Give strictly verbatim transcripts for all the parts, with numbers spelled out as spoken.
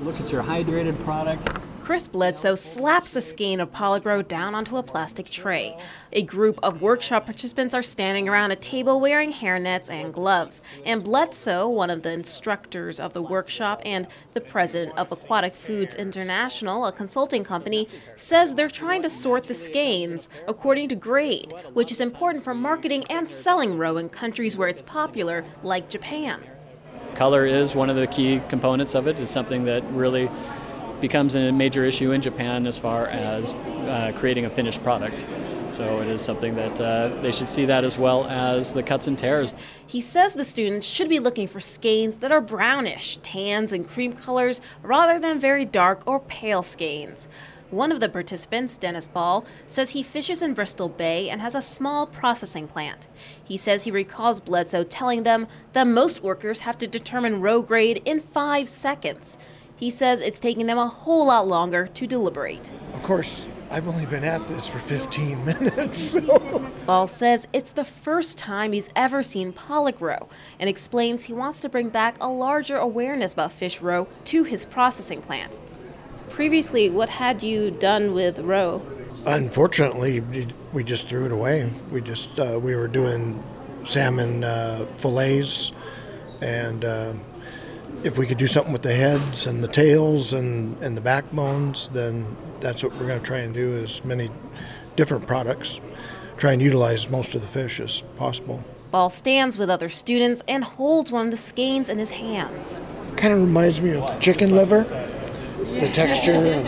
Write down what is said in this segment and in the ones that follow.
Look at your hydrated product. Chris Bledsoe slaps a skein of Polygrow down onto a plastic tray. A group of workshop participants are standing around a table wearing hairnets and gloves. And Bledsoe, one of the instructors of the workshop and the president of Aquatic Foods International, a consulting company, says they're trying to sort the skeins according to grade, which is important for marketing and selling roe in countries where it's popular, like Japan. Color is one of the key components of it. It's something that really becomes a major issue in Japan as far as uh, creating a finished product. So it is something that uh, they should see that as well as the cuts and tears. He says the students should be looking for skeins that are brownish, tans, and cream colors rather than very dark or pale skeins. One of the participants, Dennis Ball, says he fishes in Bristol Bay and has a small processing plant. He says he recalls Bledsoe telling them that most workers have to determine roe grade in five seconds. He says it's taking them a whole lot longer to deliberate. Of course, I've only been at this for fifteen minutes. So. Ball says it's the first time he's ever seen pollock roe and explains he wants to bring back a larger awareness about fish roe to his processing plant. Previously, what had you done with roe? Unfortunately, we just threw it away. We just uh, we were doing salmon uh, fillets, and uh, if we could do something with the heads and the tails and, and the backbones, then that's what we're going to try and do, is many different products. Try and utilize most of the fish as possible. Ball stands with other students and holds one of the skeins in his hands. Kind of reminds me of chicken liver, the texture, and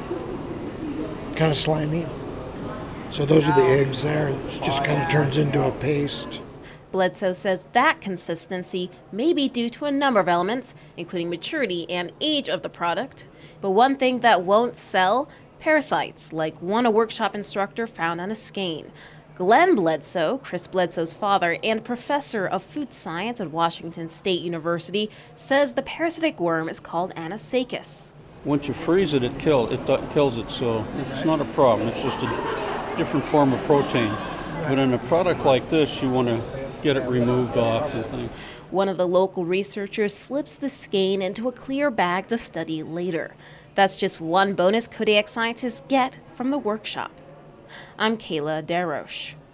kind of slimy. So those are the eggs there. It just kind of turns into a paste. Bledsoe says that consistency may be due to a number of elements, including maturity and age of the product. But one thing that won't sell, parasites, like one a workshop instructor found on a skein. Glenn Bledsoe, Chris Bledsoe's father and professor of food science at Washington State University, says the parasitic worm is called Anisakis. Once you freeze it, it, kill, it th- kills it, so it's not a problem. It's just a different form of protein. But in a product like this, you want to get it removed off and things. One of the local researchers slips the skein into a clear bag to study later. That's just one bonus Kodiak scientists get from the workshop. I'm Kayla Desroches.